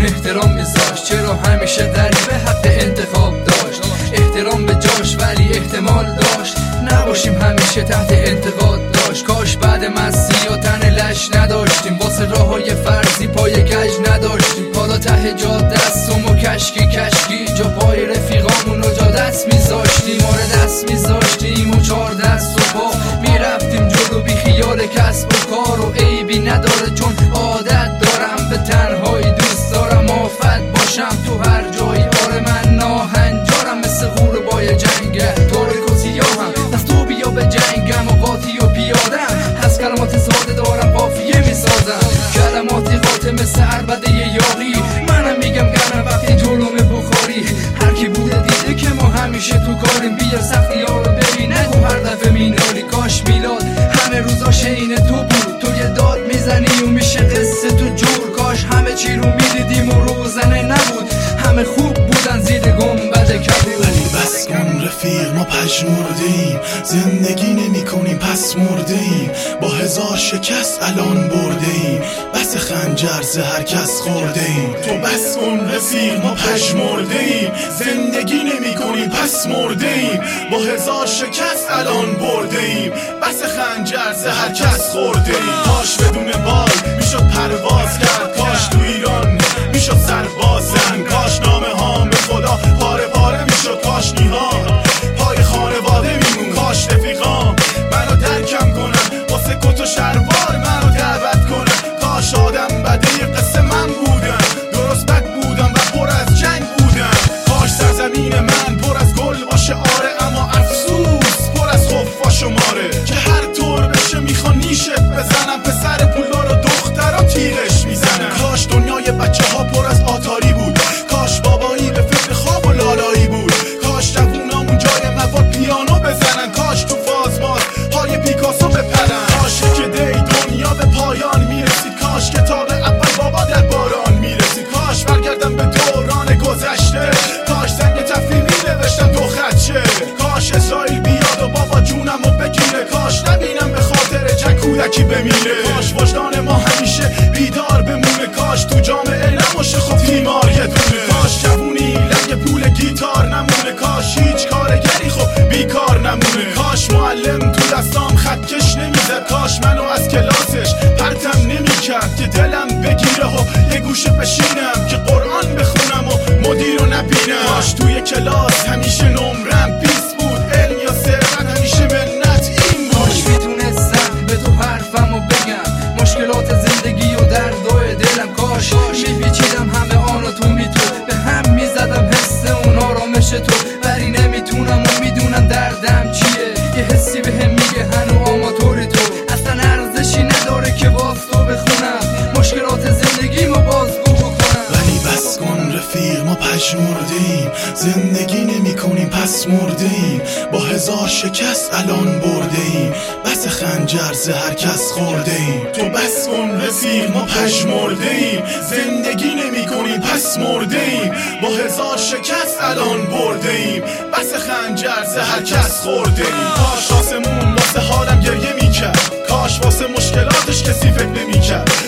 احترام میذاشت، چرا همیشه غریبه حق انتخاب داشت. احترام به جاش ولی احتمال داشت نباشیم همیشه تحت انتقاد داشت. کاش بعد مستی و تن لش نداشتیم، واسه راههای فرضی پای گج نداشتیم. حالا ته جا دستم و کشکی جا پای رفیقامون و جا دست میذاشتیم. آره دست میذاشتیم و 4 دست و پا میرفتیم جلو بی خیال کسب و کار. و عیبی نداره چون عادت دارم به تنهایی، دوست دارم آفت باشم تو هر جایی. آره من ناهنجارم مثل غوربای جنگه، تاریک و سیاهم از تو بیا به جنگم و قاطی و پیادم. از کلمات ساده دارم قافیه میسازم، کلماتی قاطع مثل عربده یاغی. منم میگم گرم وقتی جلوم بخاری. هر کی بوده دیده که ما همیشه تو کاریم، بیا سختی ها رو ببین نگو هر دفعه مینالی. کاش میلاد همه روزا شین تو بود، تو یه داد میزنی و میشه قصه تو جور. کاش همه چی رو میدیدیم و روزنه نبود، همه خوب بودن زیر گنبد کبود. ولی بس کن رفیق ما پژمردیم، زندگی نمی کنیم پس مردیم. با 1000 شکست الان بردیم، بس خنجر زهر کس خوردیم. تو بس کن رفیق ما پژمردیم، زندگی نمی کنیم پس مردیم. با 1000 شکست الان بردیم، بس خنجر زهر کس خوردیم. کاش بدون بال میشد پرواز کرد، کاش تو ایران میشد سربازن. کاش نامه هام به خدا پاره پاره میشد، کاش نیهان پای خانواده میمون. کاش رفیقام منو درکم کنن، واسه کت و شلوار منو دعوت کنن. کاش آدم بده قصه من بودن، درست بد بودم و پر از جنگ بودم. کاش سرزمین من پر از گل باشه آره، اما افسوس پر از خوف و شماره. که هر طور بشه میخوان نیشت بزنم، پسر پولدار و دخترا تیغش میزنن. کاش دنیای بچه ها پر از آتاری بود، کاش بابایی به فکر خواب و لالایی بود. کاش جوونامون جای مواد پیانو بزنن، کاش تو فازماز های پیکاسو بپرن. کاش که دی دنیا به پایان میرسید، کاش کتاب اول بابا در باران میرسید. کاش برگردم به دوران گذشته، کاش زنگ تفریح مینوشتم دو خطشه. کاش اسرائیل بیاد و بابا جونمو بگیره، کاش نبینم به خاطر جنگ کودکی بمیره. کاش وجدان ما همیشه بیدار بمونه، کاش تو جامعه نباشه خب تیمار یه دونه. کاش جوونی لنگ پول گیتار نمونه، کاش هیچ کارگری خب بیکار نمونه. کاش معلم تو دستام خطکش نمیزد، کاش منو از کلاسش پرتم نمیکرد که دلم بگیره و یه گوشه بشینم که قرآن بخونم و مدیر رو نبینم. کاش توی کلاس همیشه نمرم 20 بود، علم یا ثروت همیشه منت این بود. کاش میتونستم به تو حرفمو بگم، مشکلات زندگی و دردای دلم. کاش میپیچیدم همه آنو تو میتو، به هم میزدم حس اون آرامش تو. ولی نمیتونم و میدونم دردم چیه، یه حسی به هم میگه هنو آماتوری تو. اصلا ارزشی نداره که باز تو بخونم، مشکلات زندگیمو بازگو بکنم. ولی بس کن رفیق ما پژمردیم، زندگی نمی کنیم پس مردیم. با 1000 شکست الان بردیم، بس خنجر زهر کس خوردیم. تو بس کن رفیق ما پژمردیم، زندگی نمی کنیم پس مردیم. با 1000 شکست الان بردیم، بس خنجر زهر کس خوردیم. کاش آسمون واسه حالم گریه میکرد، کاش واسه مشکلاتش کسی فکر نمیکرد.